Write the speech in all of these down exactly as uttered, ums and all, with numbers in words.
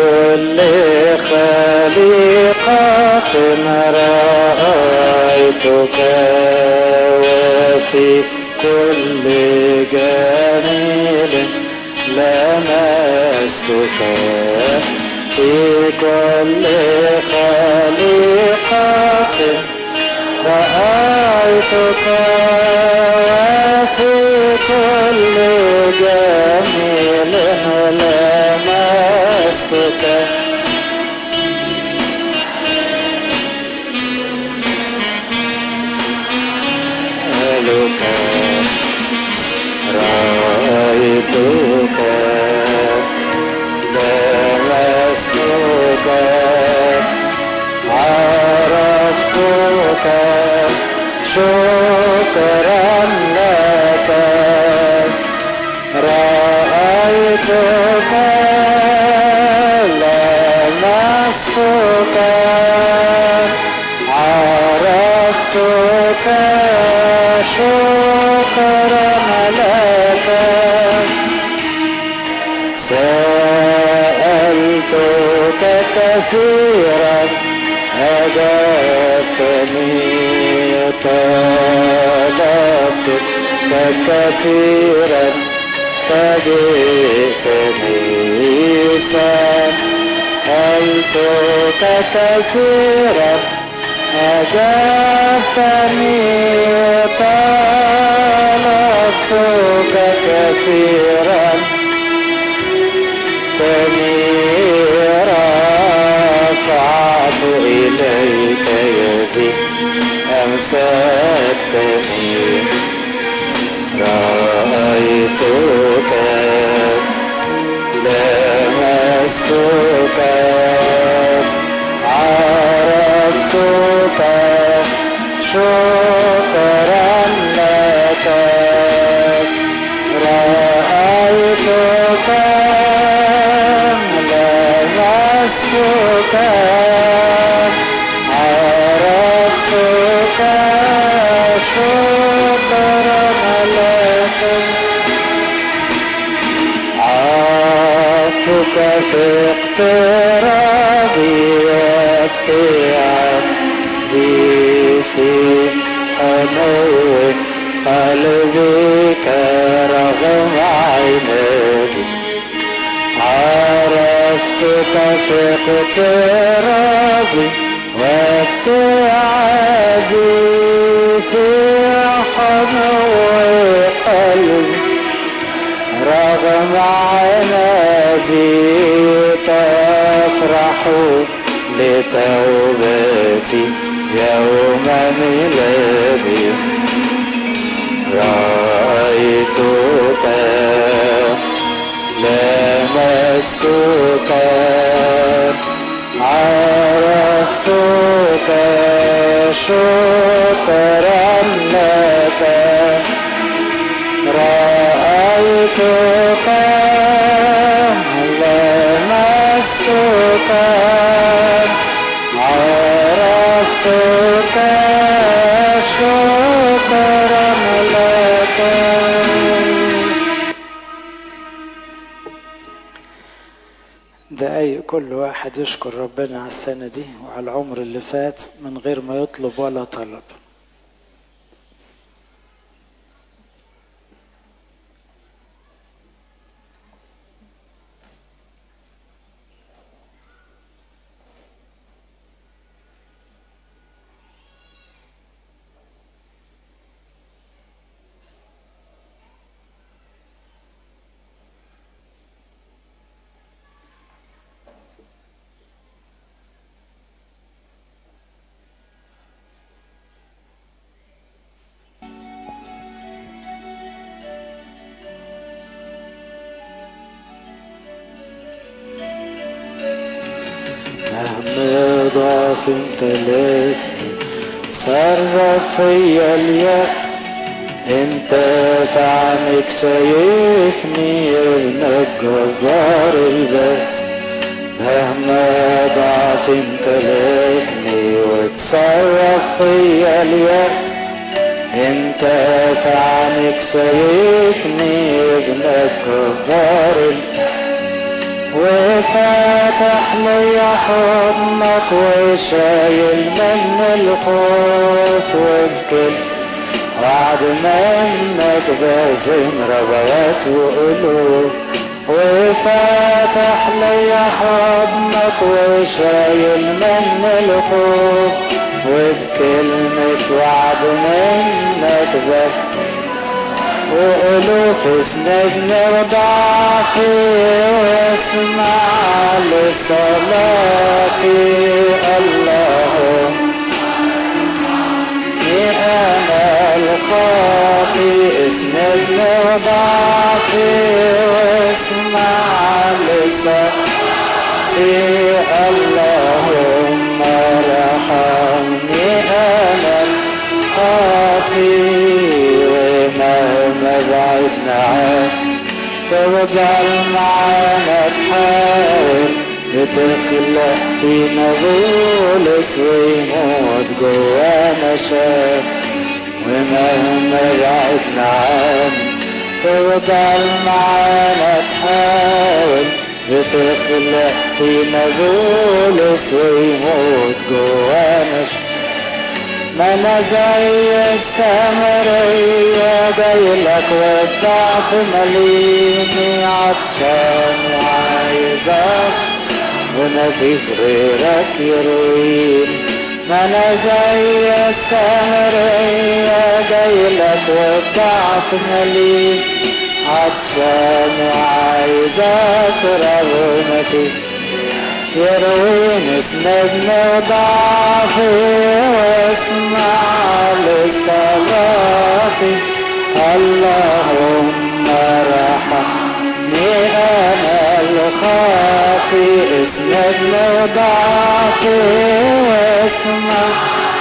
كل خليقة رأيتك وفي كل جميل لمستك في كل خليقة رأيتك وفي كل جميل لمستك رأيتك لمستك عرفتك شكرا لك رأيتك لمستك عرفتك شكرا لك سألتك كثيرا أجبتني طلبتك كثيرا فجئتني سألتك كثيرا أجبتني طلبتك كثيرا رفعت إليك يدي أمسكتني رأيتك لمستك عرفتك شكرا لك رأيتك لمستك عرفتك شكرا لك عرفتك في اقترابي وابتعادي في حنو قلبك رغم عيني عرفتك في اقترابي وابتعادي في حنو قلبي رغم عنادي تفرح لتوبتي يوم ميلادي رأيتك لمستك عرفتك شكرا لك رأيتك لمستك عرفتك شكرا لك. دقايق كل واحد يشكر ربنا على السنة دي وعلى العمر اللي فات من غير ما يطلب ولا طلب. ضعف امتلكني صرف فيا اليأس انت في عنك شايفني ابنك جبار الباب مهما ضعف امتلكني وتصرف فيا اليأس انت في عنك شايفني ابنك جبار الباب وفاتح لي حضنك وشايل من الخوف وبكل وعد منك بازم ربيات وقلوب وفاتح لي حضنك وشايل من الخوف وبكلمة وعد منك بازم وألوف سندني وضعفي واسمع لصلاتي اللهم أنا الخاطي اسندني وضعفي واسمع لصلاتي اللهم ارحمني أنا الخاطي بعدنا عنك فوجعل معانا تحاول بتخلق فينا غولس ويموت جوانا شاف ومهما بعدنا عنك فوجعل معانا تحاول بتخلق فينا غولس ويموت جوانا شاف ما انا زي السامرية جايلك والضعف مليني عطشان وعايزك ومفيش غيرك يرويني ما انا زي السامرية جايلك والضعف مليني عطشان وعايزك رغم مفيش يرويني اسندني وضعفي واسمع لصلاتي اللهم ارحمني انا الخاطي اسندني وضعفي واسمع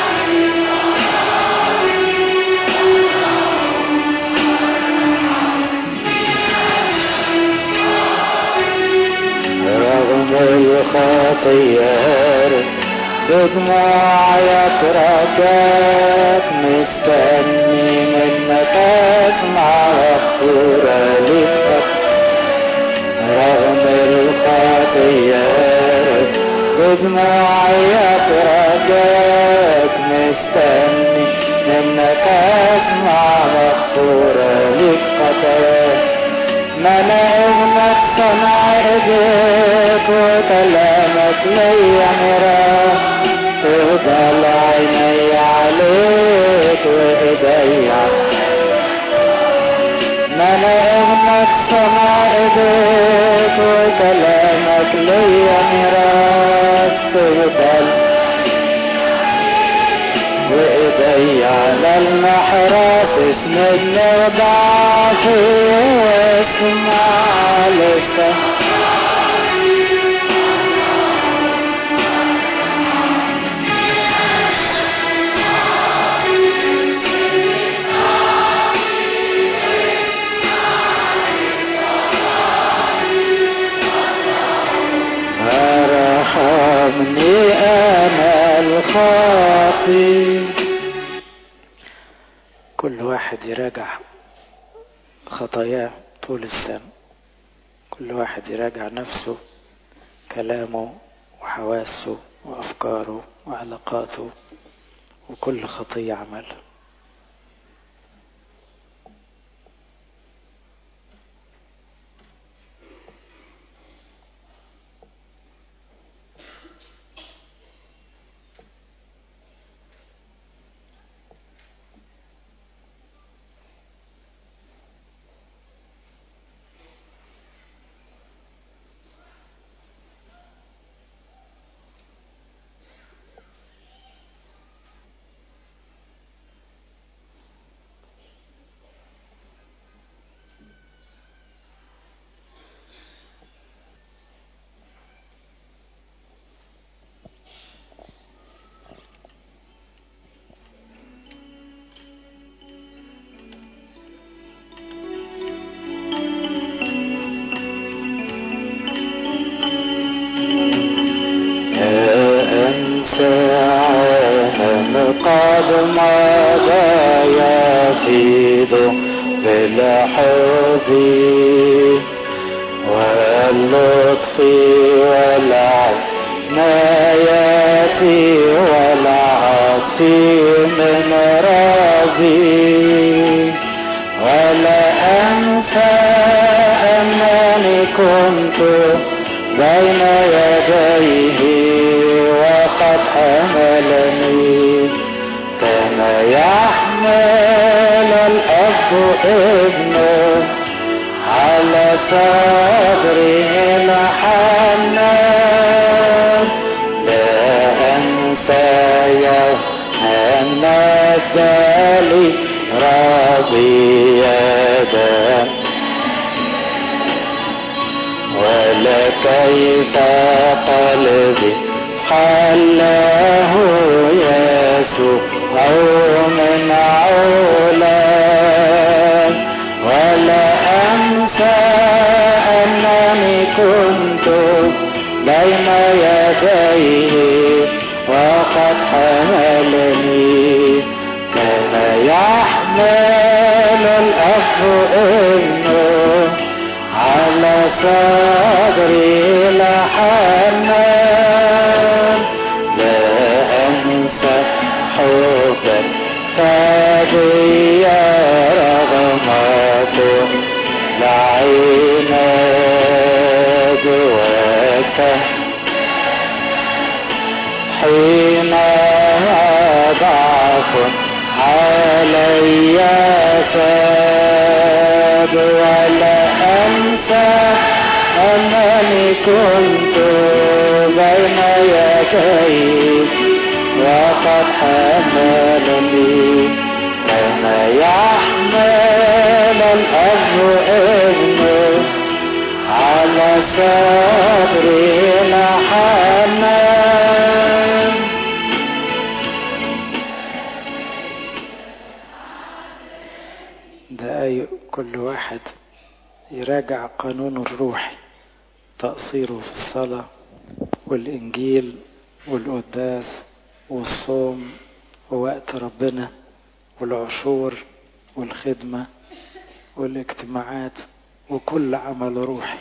الخطيار بدموع يتركك مستني منك اسمع مغفورة لك رغم الخطيار بدموع يتركك مستني منك اسمع مغفورة لك خطاياك ما انا ابنك صنع ايديك وكلامك ليا مراه تفضل عيني عليك وايدي ما انا ابنك صنع ايديك وكلامك ليا مراه تفضل وايدي على المحراث اسندني وضعفي واسمع لك ارحمني انا الخاطي. كل واحد يراجع خطاياه طول السنة، كل واحد يراجع نفسه، كلامه وحواسه وأفكاره وعلاقاته وكل خطية عملها. قد مضى يفيض بالحب واللطف والعناية والعطف من ربي، ولا أنسى أنني كنت بين يديه وقد حملني، كما يحمل الأب ابنه على صدره الحنان. لا أنسى يوما مد لي ربي يدا، ولا كيف قلبي حله يسوع من علا، ولا أنسى أنني كنت بين يديه وقد حملني، كما يحمل الأب ابنه على صدري الحنان. لا أنسى حبا فادي رغمته العناد، وكم حين ضعف علي تاب، ولا أنسى أنني كنت بين يديه وقد حملني، كما يحمل الأب ابنه على صدره الحنان. دقايق كل واحد يراجع قانون الروح، تقصيره في الصلاة والإنجيل والقداس والصوم ووقت ربنا والعشور والخدمة والاجتماعات وكل عمل روحي.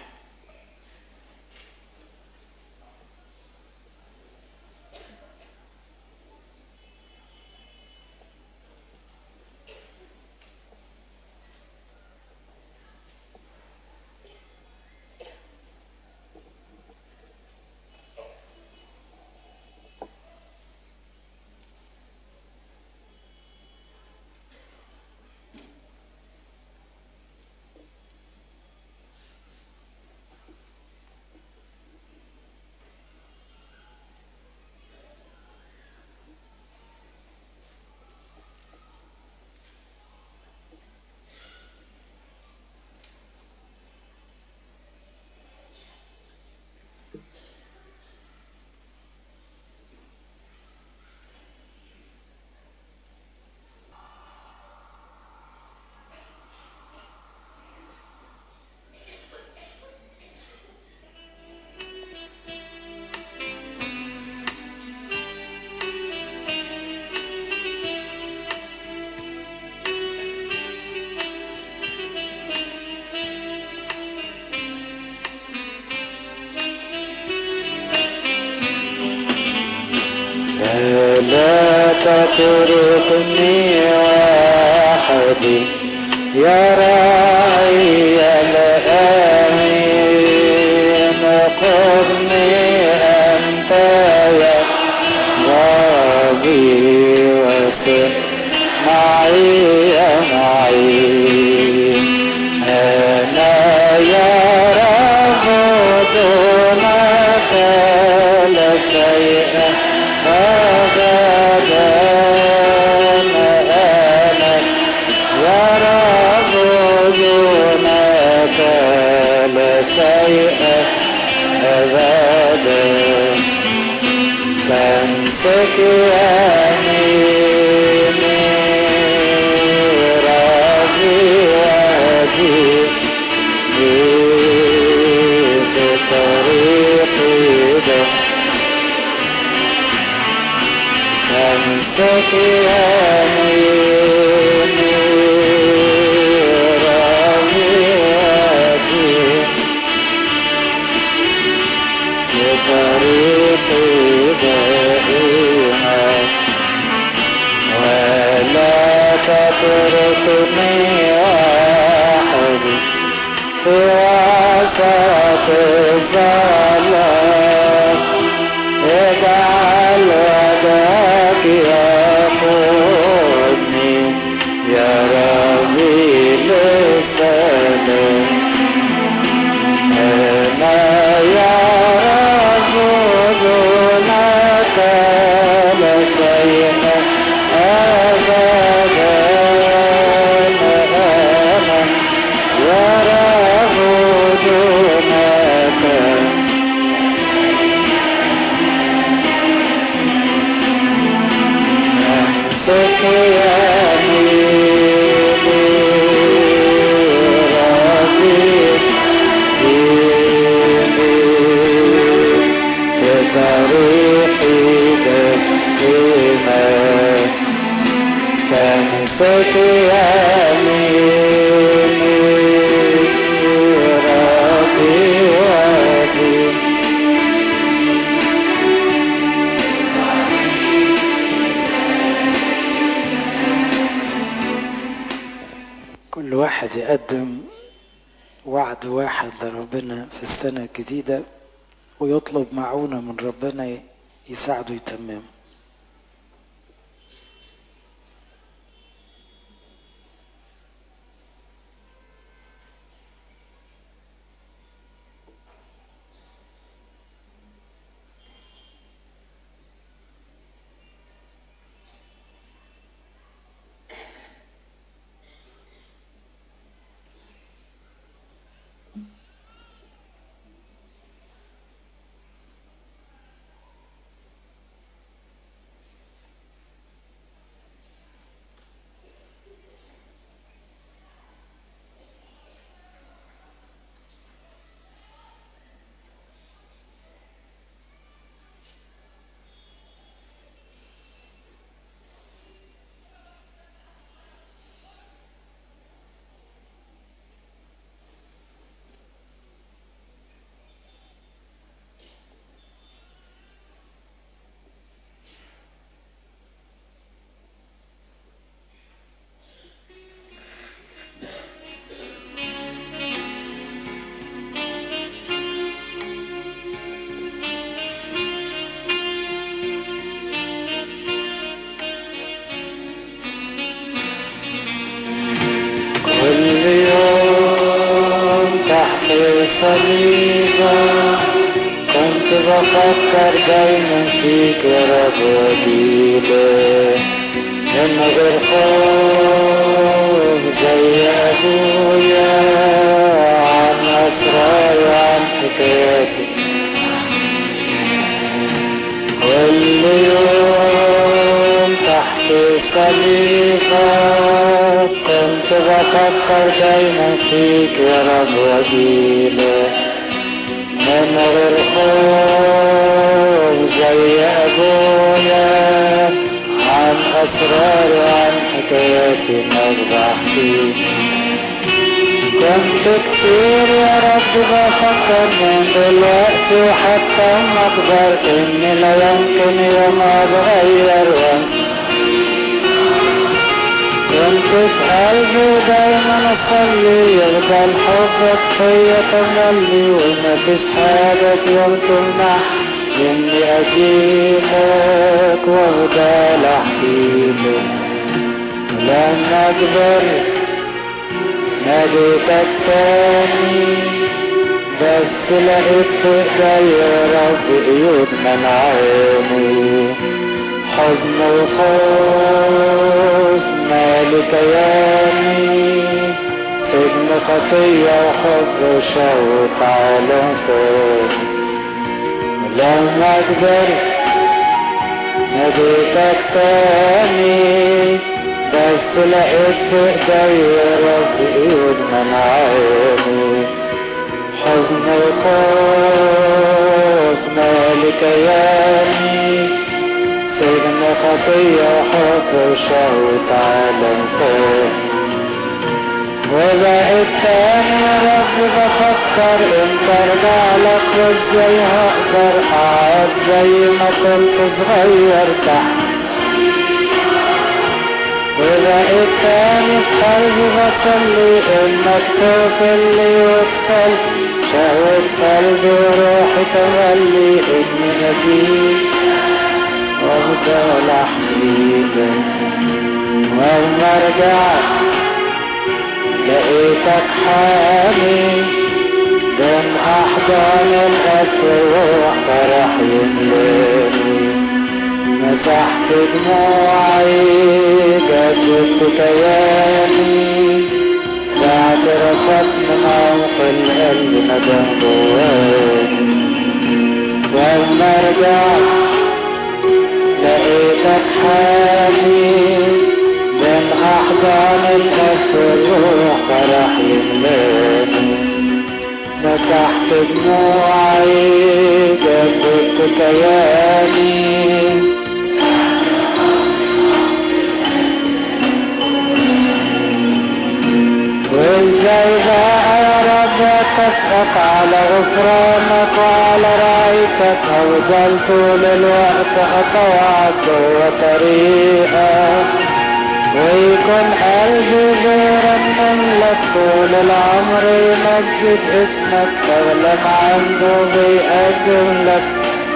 لا تتركني وحدي يا راعي الأمين، قرني أنت يا ربي وكن معي معي. أنا يا رب دونك لا شيء أبدا، أنا يا رب دونك لا شيء أبدا. فامسك يميني تتركني وحدي في وسط الظلام، اجعل وجهك يقودني يا ربي للسلام. أنا يا رب دونك لا شيء أبدا، أنا يا رب دونك أمسك يميني ربي طريقي دائما، تمسك يميني ربي وفي كل واحد يقدم وعد واحد لربنا في السنة الجديدة ويطلب معونة من ربنا يساعده يتمم. كل يوم تحت صليبك كنت بفكر دايما فيك يا رب وجيلك، من غير خوف زي ابويا عن اسراري وعن حكاياتي. كل يوم تحت صليبك كنت بفكر دايما فيك يا رب وجيلك، من غير خوف زي ابويا عن اسراري وعن حكاياتي ما بحكيك. كنت كتير يا رب بفكر من دلوقتي وحتى ما اكبر اني لا يمكن يوم اتغير وانسى. كنت في قلبي دايما اصلي يفضل حبك فيا تملي، ومفيش حاجة في يوم تمنع اني اجيلك وافضل احكيلك. لما اكبر ناديتك تاني بس لقيت في ايدي يا رب قيود منعاني، حزن وخوف مالي كياني، سجن خطية وحب وشوق عالم فوق. لما اكبر ناديتك تاني بس لقيت في ايدي يا رب قيود منعاني، حزن وخوف مالي كياني، سجن خطية وحب وشهوة عالم فوق. وبقيت تاني يا رب بفكر امتى ارجع لك وازاي هقدر اقعد زي ما كنت صغير تحت. بقيت تاني في قلبي بصلي انك تغفرلي وتخلي شهوة قلبي وروحي تملي اني نجيك وافضل احبيبك. ولما رجعت لقيتك حامي بين احضان القصر والروح فرح يملاني. مسحت دموعي جددت كياني باعترافات من عمق القلب ندم جواني. ولما رجعت لقيتك حامي بين احضان القصر والروح فرح يملاني. مسحت دموعي جددت كياني وازاي بقى يا رب اتفق على غفرانك وعلى رعايتك هوصل طول الوقت اطوعك جوا طريقك ويكون قلبي بيرنم لك طول العمر يمجد اسمك تغلب عنده بيقدم لك.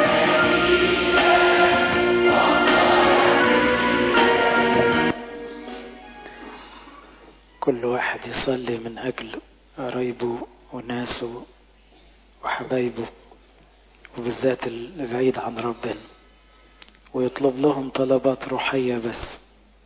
كل واحد يصلي من أجل قرايبه وناسه وحبايبه وبالذات البعيد عن ربنا ويطلب لهم طلبات روحية بس.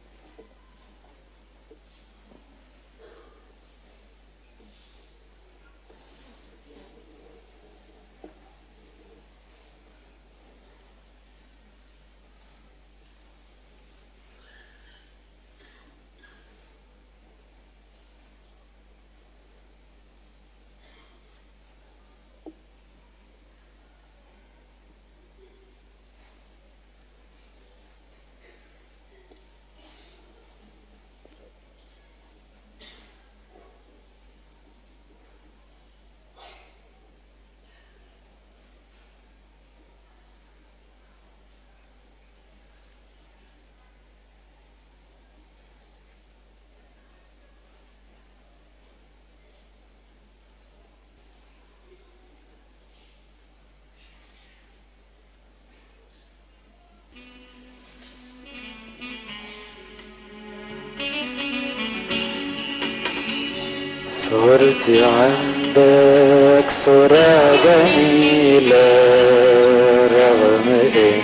صورتي عندك صورة جميلة رغم اني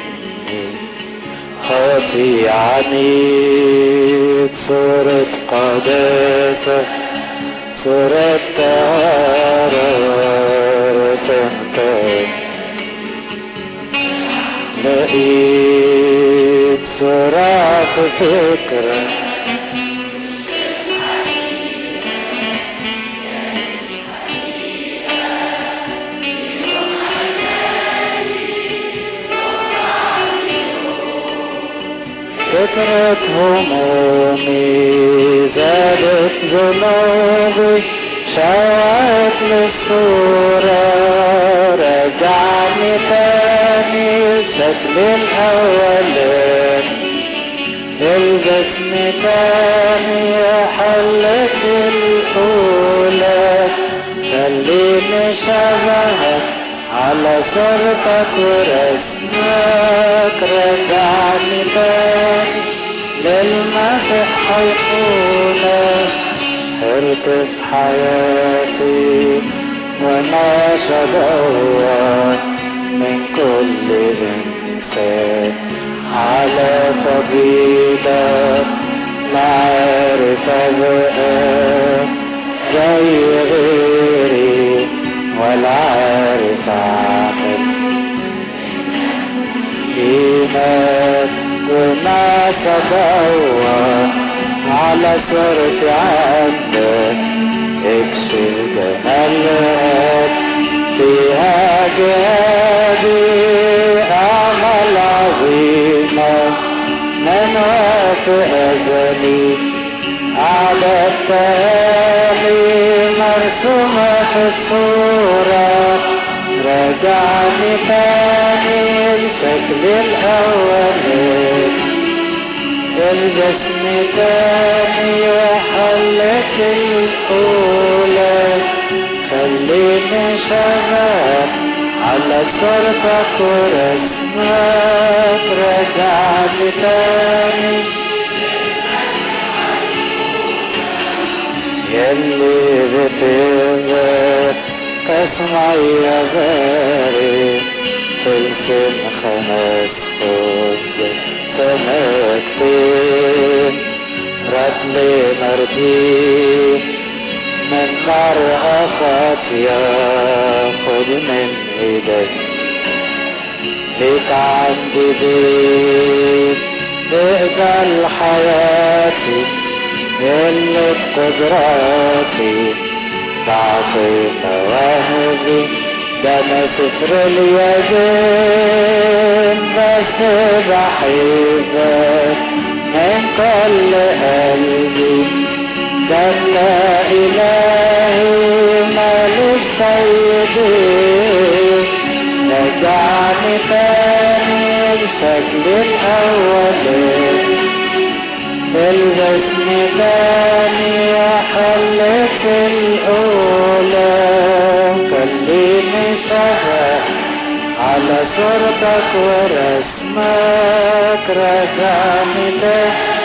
خاطي عنيك. صورة قداسة صورة طهارة تنتهي. لقيت صورة في فكرة كترت همومي زادت ذنوبي شوقت للصورة رجعني تاني شكل الأولاني. البسني تاني حلتي الأولى خليني شبهك على صورتك ورسمك. رجعني تاني للمسيح حيكونك حرت في حياتي وانا شدور من كل انسان على سبيلك. لا عارف ابقى زي غيري ولا عارف اعمل ايمان وما تدور على صورتي عندك. اكشف جمالك فيها جهادي اعمال عظيمة من وقت ازلي على التالي مرسومة في الصورة. رجعني تاني الشكل الاولاني. الجسم تاني وحلت الأولى، خليني شغال على صورتك ورسمك، رجعني تاني يلي بتغير اسمع يا غاري، تلسم خمس خبز سمكتين، رجلي مردين من نار خاطية، خد من ايدك ليك عندي بيت تقبل حياتي، اللي بقدراتي بعطي مواهبي، ده انا سفر اليدين بس بحبك من كل قلبي، ده انت الهي مالوش سيدي، رجعني تاني بشكل الاولي، الجسم تاني وحلت الأولى، خليني شغال على صورتك ورسمك، رجعني تاني.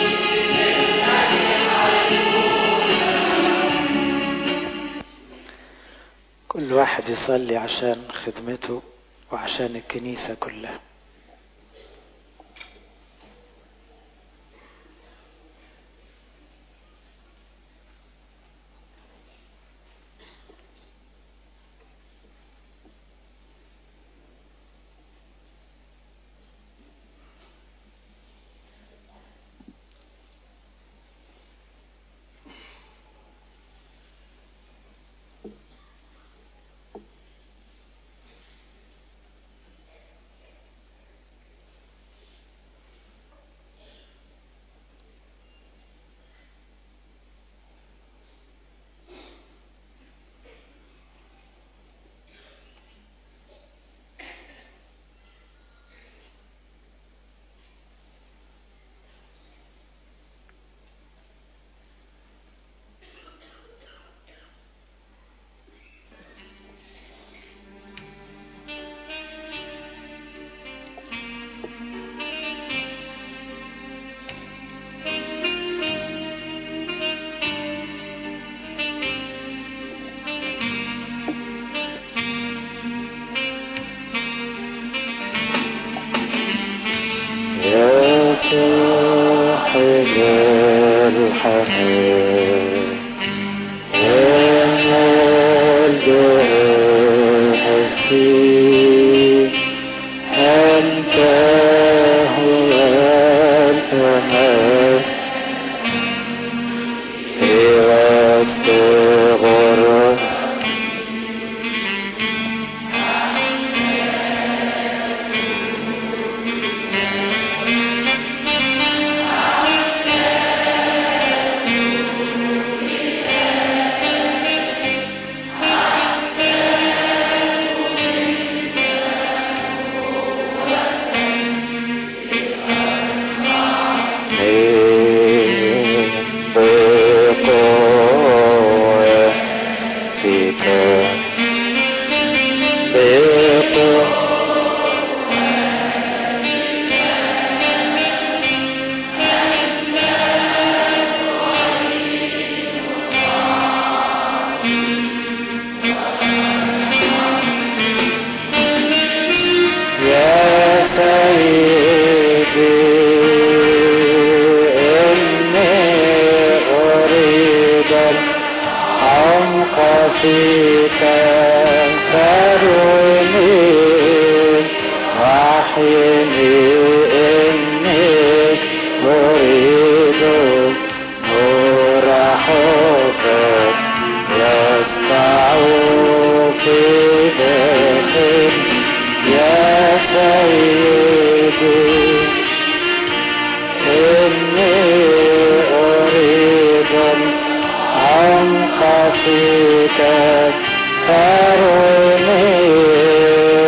كل واحد يصلي عشان خدمته وعشان الكنيسة كلها.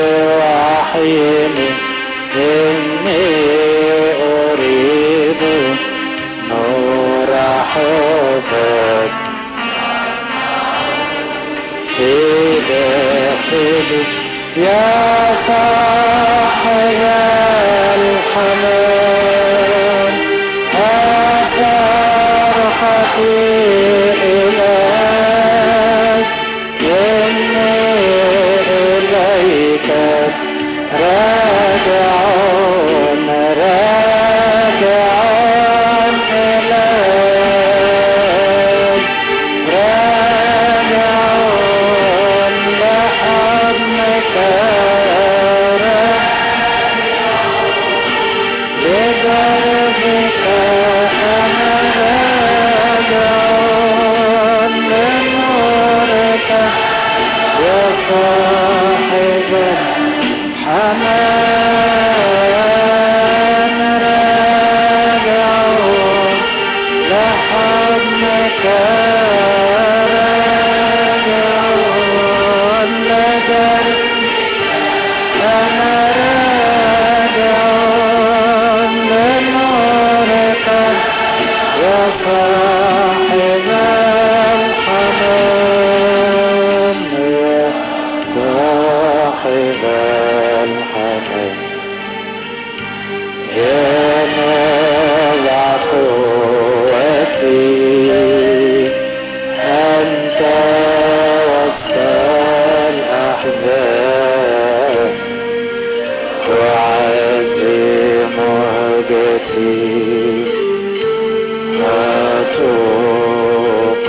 إني أريد حبك في داخلي يا صاحب الحنان فرحتي إليك إني إليك راجعون راجعون إليك راجعون لحضنك لدربك أنا راجعون لنورك يا صاحب الحنان راجعون لحضنك راجعون لدربك أنا راجعون لنورك يا صاحب الحنان يا صاحب الحنان يا نابع قوتي أنت وسط الأحزان وعزي مهجتي أتوب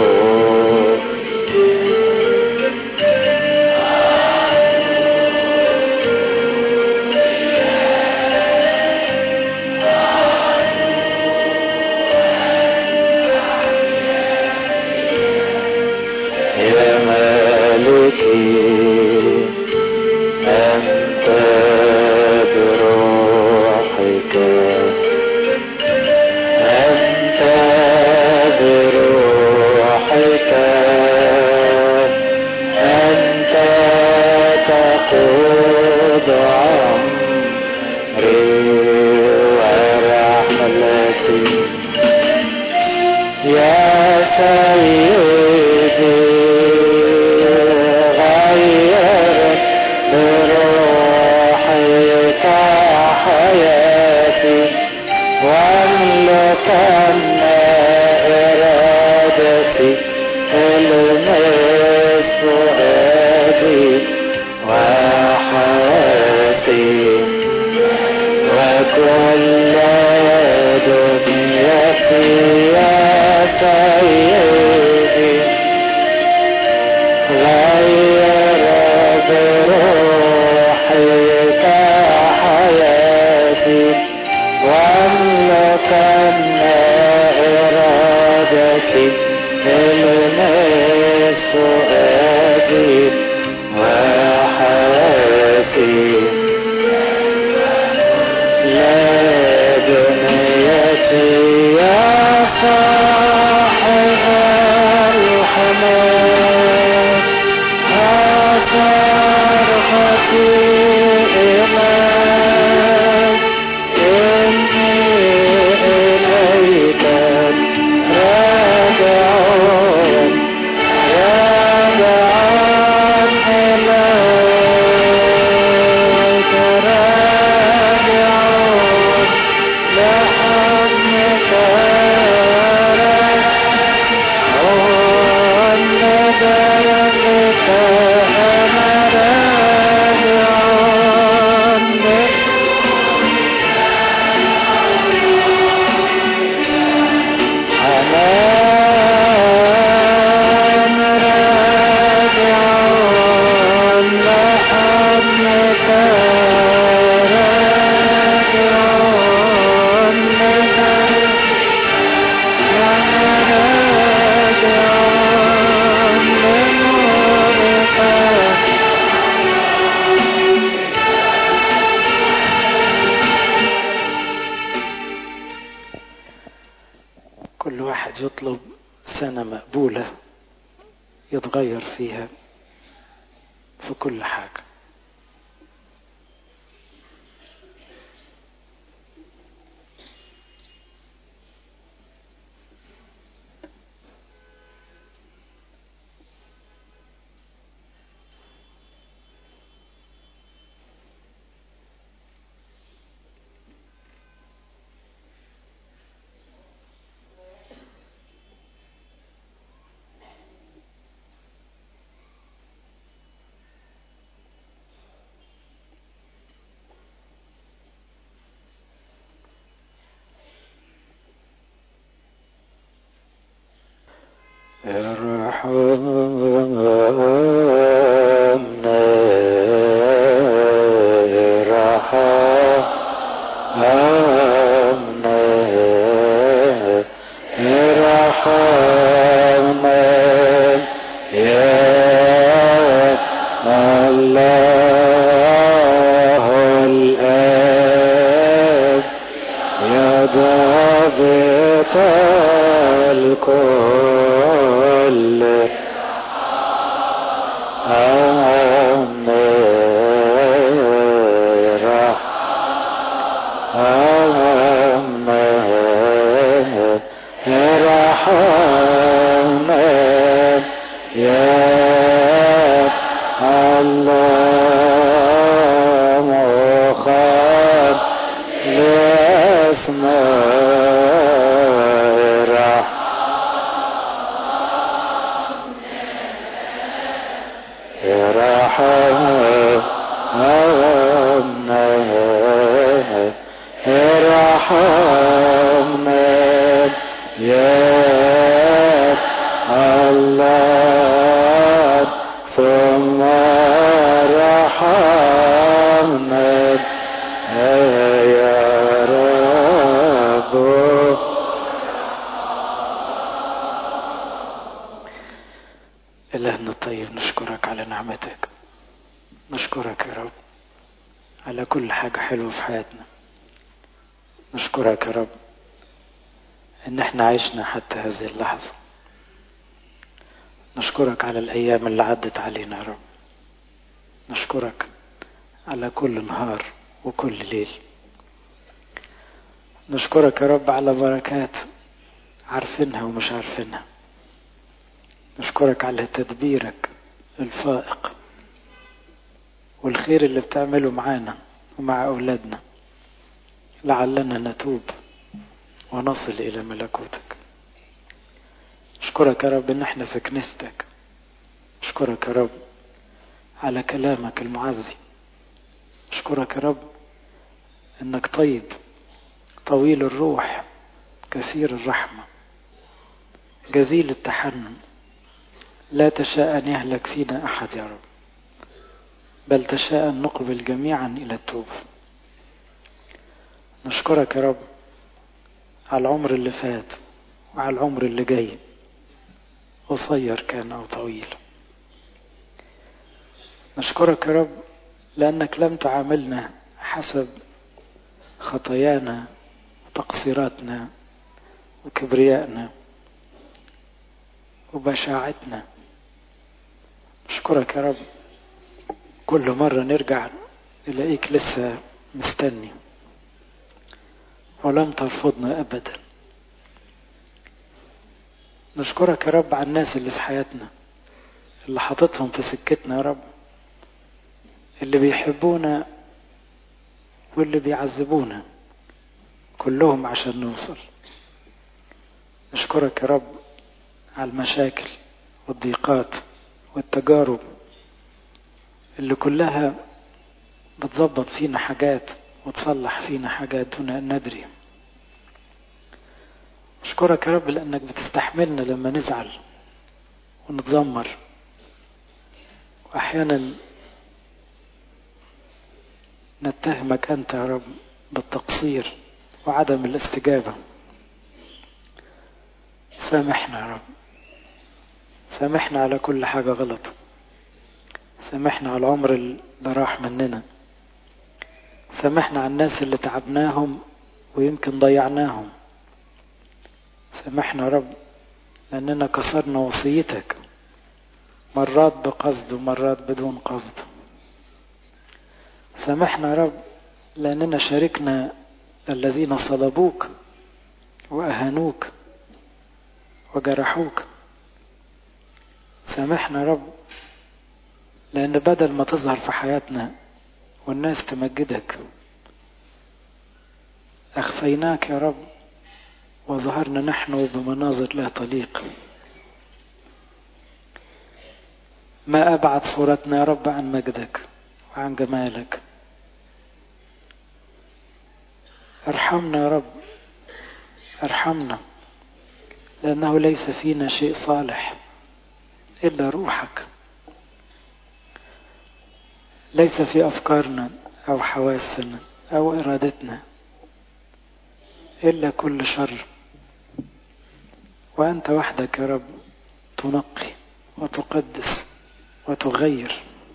يا مالكي أنت بروحك أنت بروحك أنت تقود عمري ورحلتي يا سيدي غير بروحك حياتي واملكن إرادتي المس فؤادي وحياتي وكل دنيتي يا سيدي غير بروحك حياتي واملكن إرادتي المس فؤادي وحياتي لا دنيتي يا صاحب الحنان فرحتي إليك إني إليك راجعون راجعون إليك راجعون لحضنك راجعون لدربك أنا راجعون حنان راجعون لحضنك راجعون لدربك أنا راجعون لنورك كل واحد يطلب سنة مقبولة يتغير فيها في كل حاجة. ارحمنا ارحمنا ارحمنا يا الله الآب يا ضابط الكل إلهنا الطيب، نشكرك على نعمتك، نشكرك يا رب على كل حاجة حلوة في حياتنا. نشكرك يا رب إن احنا عشنا حتى هذه اللحظة. نشكرك على الأيام اللي عدت علينا يا رب. نشكرك على كل نهار وكل ليل. نشكرك يا رب على بركات عارفينها ومش عارفينها. نشكرك على تدبيرك الفائق والخير اللي بتعمله معانا ومع أولادنا لعلنا نتوب ونصل إلى ملكوتك. نشكرك يا رب إن احنا في كنيستك. نشكرك يا رب على كلامك المعزي. نشكرك يا رب إنك طيب طويل الروح كثير الرحمة جزيل التحنن، لا تشاء أن يهلك فينا أحد يا رب، بل تشاء أن نقبل جميعا إلى التوبة. نشكرك يا رب على العمر اللي فات وعلى العمر اللي جاي، قصير كان أو طويل. نشكرك يا رب لأنك لم تعاملنا حسب خطايانا وتقصيراتنا وكبريائنا وبشاعتنا. نشكرك يا رب كل مرة نرجع نلاقيك لسه مستني ولم ترفضنا أبدا. نشكرك يا رب على الناس اللي في حياتنا اللي حاططهم في سكتنا يا رب، اللي بيحبونا واللي بيعذبونا كلهم عشان نوصل. نشكرك يا رب على المشاكل والضيقات والتجارب اللي كلها بتظبط فينا حاجات وتصلح فينا حاجات دون أن ندري. نشكرك يا رب لأنك بتستحملنا لما نزعل ونتذمر، وأحيانا نتهمك أنت يا رب بالتقصير وعدم الاستجابة. سامحنا يا رب، سامحنا على كل حاجة غلط، سامحنا على العمر اللي راح مننا، سامحنا على الناس اللي تعبناهم ويمكن ضيعناهم. سامحنا يا رب لأننا كسرنا وصيتك مرات بقصد ومرات بدون قصد. سامحنا يا رب لأننا شاركنا الذين صلبوك وأهانوك وجرحوك. سامحنا يا رب لأن بدل ما تظهر في حياتنا والناس تمجدك أخفيناك يا رب وظهرنا نحن بمناظر لا تليق. ما أبعد صورتنا يا رب عن مجدك وعن جمالك. ارحمنا يا رب، ارحمنا لأنه ليس فينا شيء صالح إلا روحك، ليس في أفكارنا أو حواسنا أو إرادتنا إلا كل شر، وأنت وحدك يا رب تنقي وتقدس وتغير.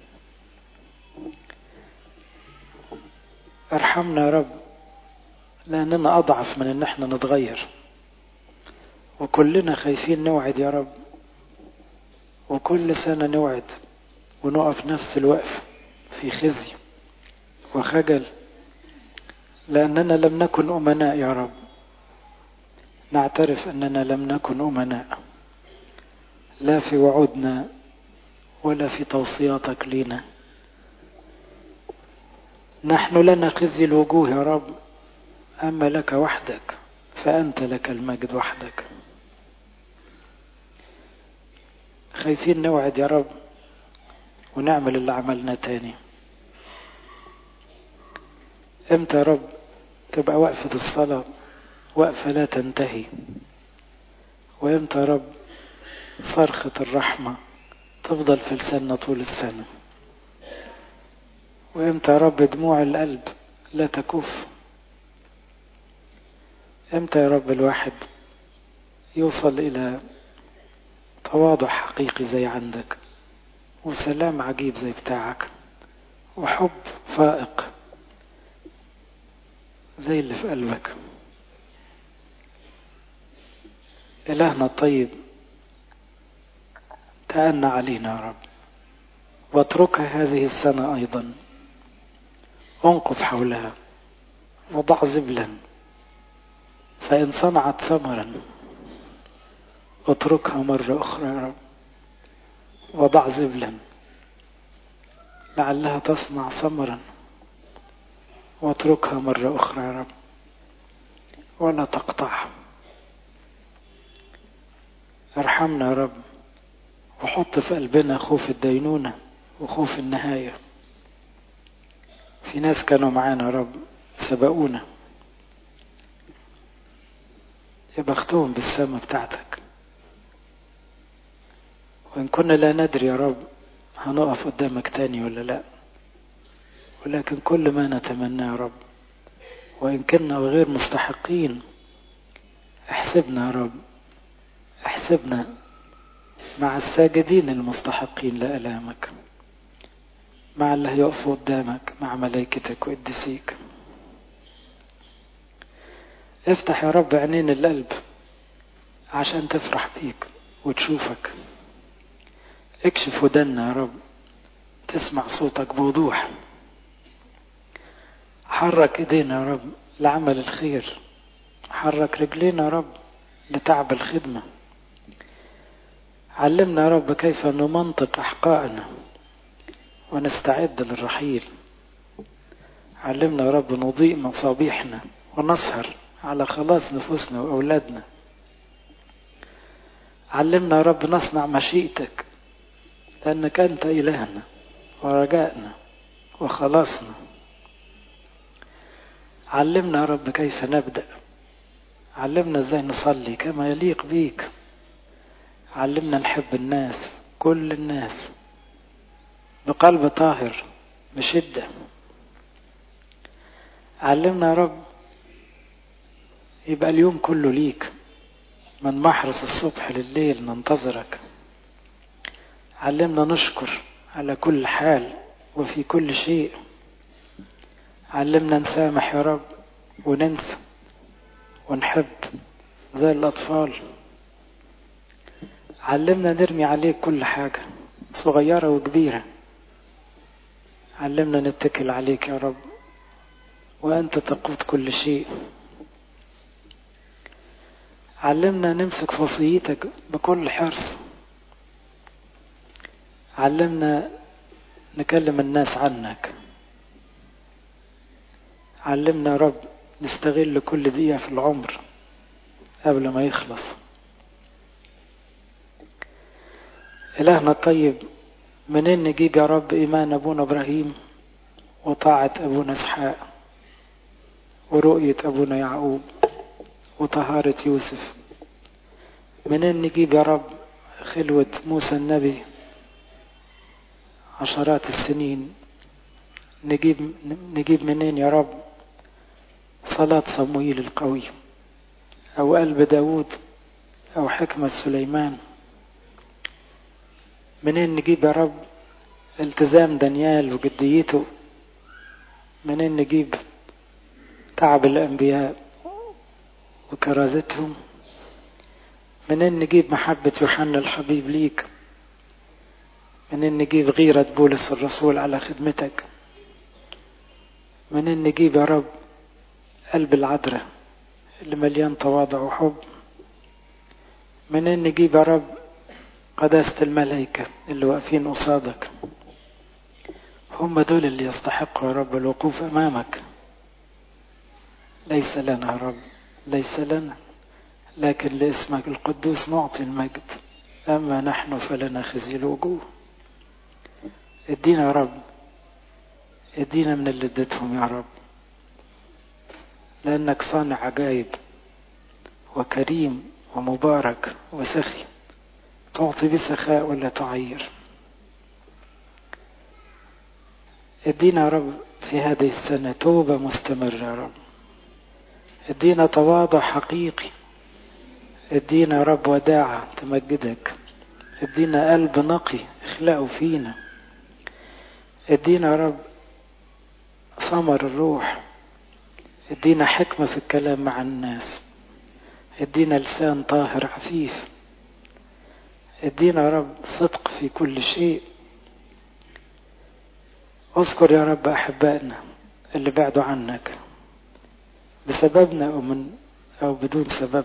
ارحمنا يا رب، لأننا أضعف من أن احنا نتغير، وكلنا خايفين نوعد يا رب، وكل سنة نوعد ونقف نفس الوقف في خزي وخجل، لأننا لم نكن أمناء يا رب. نعترف أننا لم نكن أمناء، لا في وعودنا ولا في توصياتك لنا. نحن لنا خزي الوجوه يا رب، أما لك وحدك فأنت لك المجد وحدك. خايفين نوعد يا رب ونعمل اللي عملنا تاني. امتى يا رب تبقى وقفة الصلاة وقفة لا تنتهي؟ وامتى يا رب صرخة الرحمة تفضل في لساننا طول السنة؟ وامتى يا رب دموع القلب لا تكف؟ امتى يا رب الواحد يوصل إلى تواضع حقيقي زي عندك، وسلام عجيب زي بتاعك، وحب فائق زي اللي في قلبك؟ إلهنا الطيب تأنى علينا يا رب، واتركها هذه السنة أيضا، انقض حولها وضع زبلا، فإن صنعت ثمرا اتركها مرة أخرى يا رب، وضع زبلا لعلها تصنع ثمرا، واتركها مرة أخرى يا رب، ولا تقطعها. ارحمنا يا رب، وحط في قلبنا خوف الدينونة وخوف النهاية. في ناس كانوا معانا يا رب سبقونا، يبختهم بالسماء بتاعتك، وإن كنا لا ندري يا رب هنقف قدامك تاني ولا لا، ولكن كل ما نتمنى يا رب، وإن كنا غير مستحقين، احسبنا يا رب، احسبنا مع الساجدين المستحقين لألامك، مع اللي هيقفوا قدامك مع ملائكتك وقدسيك. افتح يا رب عينين القلب عشان تفرح بيك وتشوفك. اكشف ودنا يا رب تسمع صوتك بوضوح. حرك ايدينا يا رب لعمل الخير، حرك رجلينا يا رب لتعب الخدمة. علمنا يا رب كيف نمنطق أحقائنا ونستعد للرحيل. علمنا يا رب نضيء مصابيحنا ونسهر على خلاص نفوسنا وأولادنا. علمنا يا رب نصنع مشيئتك، لأنك أنت إلهنا ورجائنا وخلاصنا. علمنا يا رب كيف نبدأ، علمنا ازاي نصلي كما يليق بيك. علمنا نحب الناس، كل الناس، بقلب طاهر بشدة. علمنا يا رب يبقى اليوم كله ليك، من محرس الصبح لليل ننتظرك. علمنا نشكر على كل حال وفي كل شيء. علمنا نسامح يا رب وننسى ونحب زي الأطفال. علمنا نرمي عليك كل حاجة صغيرة وكبيرة. علمنا نتكل عليك يا رب، وأنت تقود كل شيء. علمنا نمسك في وصيتك بكل حرص. علمنا نكلم الناس عنك. علمنا يا رب نستغل كل دقيقة في العمر قبل ما يخلص. إلهنا الطيب، منين نجيب يا رب إيمان أبونا إبراهيم وطاعة أبونا إسحاق ورؤية أبونا يعقوب وطهارة يوسف؟ منين نجيب يا رب خلوة موسى النبي عشرات السنين؟ نجيب نجيب منين يا رب صلاة صموئيل القوي، أو قلب داود، أو حكمة سليمان؟ منين نجيب يا رب التزام دانيال وجديته؟ منين نجيب تعب الأنبياء وكرازتهم؟ منين نجيب محبة يوحنا الحبيب ليك؟ منين نجيب غيرة بولس الرسول على خدمتك؟ منين نجيب يا رب قلب العذراء اللي مليان تواضع وحب؟ منين نجيب يا رب قداسة الملائكة اللي واقفين قصادك؟ هم دول اللي يستحقوا يا رب الوقوف أمامك. ليس لنا يا رب، ليس لنا، لكن لاسمك القدوس نعطي المجد، أما نحن فلنا خزي الوجوه. ادينا يا رب، ادينا من اللي اديتهم يا رب، لأنك صانع عجائب وكريم ومبارك وسخي، تعطي بسخاء ولا تعير. ادينا يا رب في هذه السنة توبة مستمرة يا رب، ادينا تواضع حقيقي، ادينا يا رب وداعة تمجدك، ادينا قلب نقي اخلقه فينا، ادينا يا رب ثمر الروح، ادينا حكمة في الكلام مع الناس، ادينا لسان طاهر عفيف، ادينا يا رب صدق في كل شيء. اذكر يا رب أحبائنا اللي بعدوا عنك بسببنا أو من أو بدون سبب،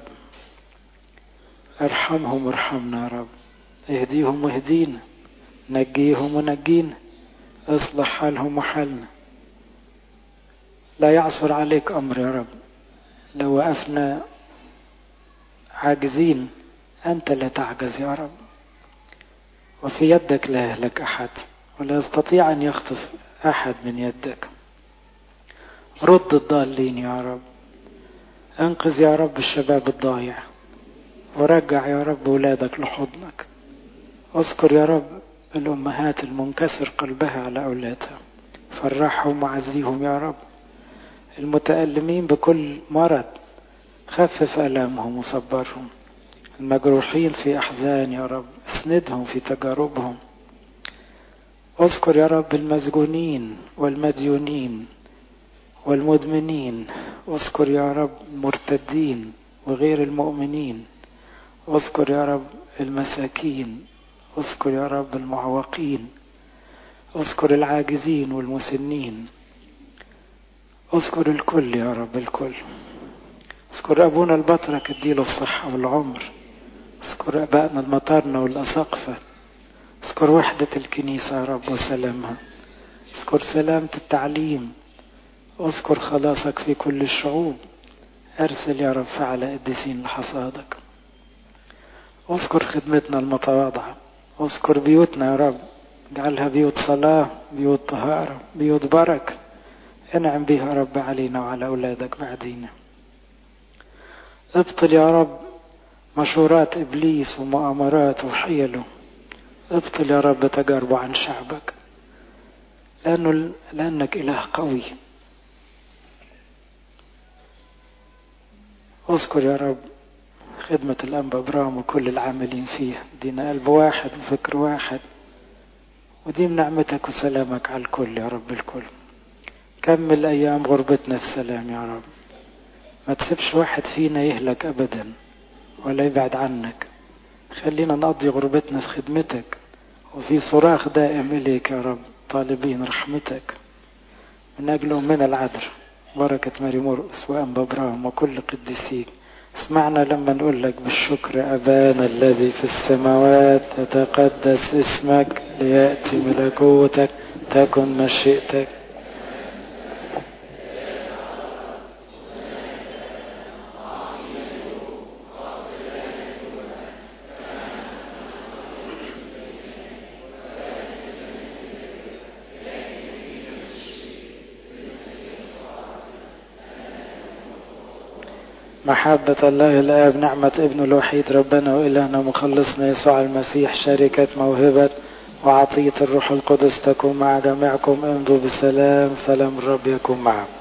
ارحمهم وارحمنا يا رب، اهديهم واهدينا، نجيهم ونجينا، اصلح حالهم وحالنا. لا يعصر عليك أمر يا رب، لو وقفنا عاجزين أنت لا تعجز يا رب، وفي يدك لا يهلك أحد ولا يستطيع أن يخطف أحد من يدك. رد الضالين يا رب، انقذ يا رب الشباب الضايع، ورجع يا رب ولادك لحضنك. اذكر يا رب الأمهات المنكسر قلبها على أولادها، فرحهم وعزيهم يا رب. المتألمين بكل مرض خفف ألامهم وصبرهم. المجروحين في أحزان يا رب اسندهم في تجاربهم. اذكر يا رب المسجونين والمديونين والمدمنين، اذكر يا رب المرتدين وغير المؤمنين، اذكر يا رب المساكين، اذكر يا رب المعوقين، اذكر العاجزين والمسنين، اذكر الكل يا رب الكل. اذكر أبونا البطرك اديله الصحة والعمر، اذكر أبائنا المطارنة والأساقفة، اذكر وحدة الكنيسة يا رب وسلامها، اذكر سلامة التعليم، اذكر خلاصك في كل الشعوب. ارسل يا رب فعل قديسين لحصادك. اذكر خدمتنا المتواضعة، اذكر بيوتنا يا رب، اجعلها بيوت صلاة، بيوت طهارة، بيوت بركة. انعم بها يا رب علينا وعلى أولادك بعدينا. ابطل يا رب مشورات إبليس ومؤامرات وحيله، ابطل يا رب تجاربه عن شعبك، لأنه لأنك إله قوي. اذكر يا رب خدمة الأنبا برام وكل العاملين فيها، دينا قلب واحد وفكر واحد، وديم نعمتك وسلامك على الكل يا رب الكل. كمل أيام غربتنا في سلام يا رب، ما تسيبش واحد فينا يهلك أبدا ولا يبعد عنك. خلينا نقضي غربتنا في خدمتك وفي صراخ دائم إليك يا رب، طالبين رحمتك من أجل أمنا العذراء، بركة ماري مرقس وأنبا برام وكل قديسين. اسمعنا لما نقول لك بالشكر: أبانا الذي في السماوات يتقدس اسمك، ليأتي ملكوتك، تكن مشيئتك. محبة الله الآب، نعمة ابنه الوحيد ربنا وإلهنا مخلصنا يسوع المسيح، شركة موهبة وعطية الروح القدس تكون مع جميعكم. امضوا بسلام، سلام الرب يكون معكم.